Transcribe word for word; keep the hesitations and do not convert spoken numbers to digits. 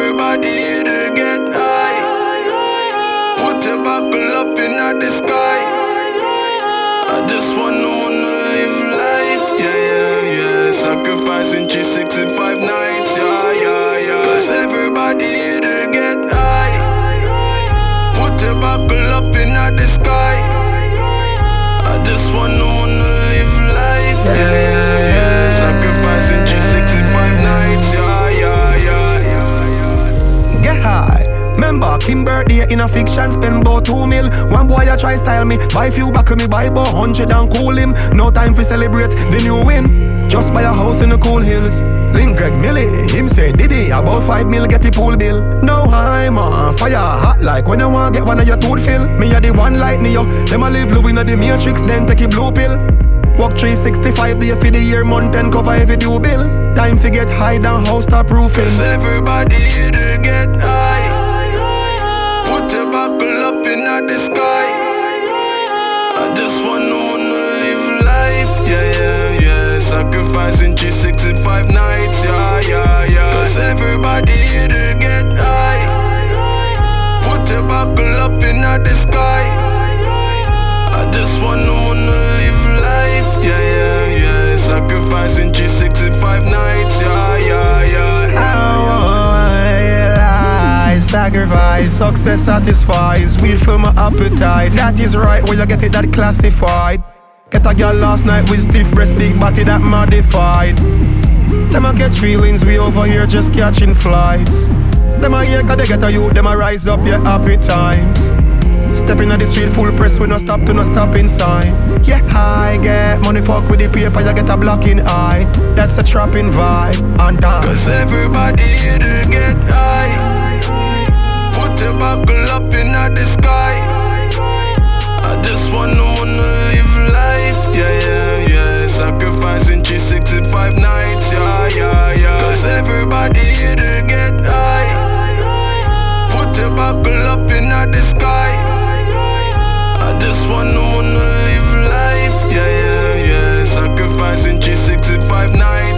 everybody here to get high. Put your buckle up in the sky. I just wanna, wanna live life. Yeah, yeah, yeah. Sacrificing three sixty-five nights. Yeah, yeah, yeah. Cause everybody here to get high. Put your buckle up in the sky. I just wanna, wanna live life. Yeah, yeah, yeah. Sacrificing three sixty-five nights. Yeah, yeah, yeah, yeah, yeah. Get high. Remember, Kim birthday in a fiction, spend about two mil. One boy a try style me, buy few buckle me, buy about hundred and cool him. No time for celebrate the new win. Just buy a house in the cool hills. Link Greg Millie, him say Diddy, about five mil get the pool bill. No I'm on fire, hot like when you want get one of your tooth fill. Me a the one like Neo, them a live living in the matrix, then take a blue pill. Walk three sixty-five day for the year, month and cover every due bill. Time to get high down, house stop roofing. Cause everybody here to get high. Put your buckle up in the sky. I just wanna, wanna live life. Yeah, yeah, yeah. Sacrificing three sixty-five nights. Yeah, yeah, yeah. Cause everybody here to get high. Put your buckle up in the sky. I just wanna, wanna live life. Yeah, yeah, yeah. Sacrificing three sixty-five nights. Yeah, yeah, yeah. Sacrifice, success satisfies, weed fill my appetite. That is right, where you get it that classified. Get a girl last night with stiff breast, big body that modified. Them a catch feelings, we over here just catching flights. Them a here cause they get a youth, them a rise up, yeah, happy times. Stepping on the street full press, we no stop to no stopping sign. Yeah, I get money, fuck with the paper, you get a blocking eye. That's a trapping vibe, and time. Cause everybody here to get high. Put your buckle up in the sky. I just wanna, wanna live life. Yeah, yeah, yeah. Sacrificing three sixty-five nights. Yeah, yeah, yeah. Cause everybody here to get high. Put your buckle up in the sky. I just wanna, wanna live life. Yeah, yeah, yeah. Sacrificing three sixty-five nights.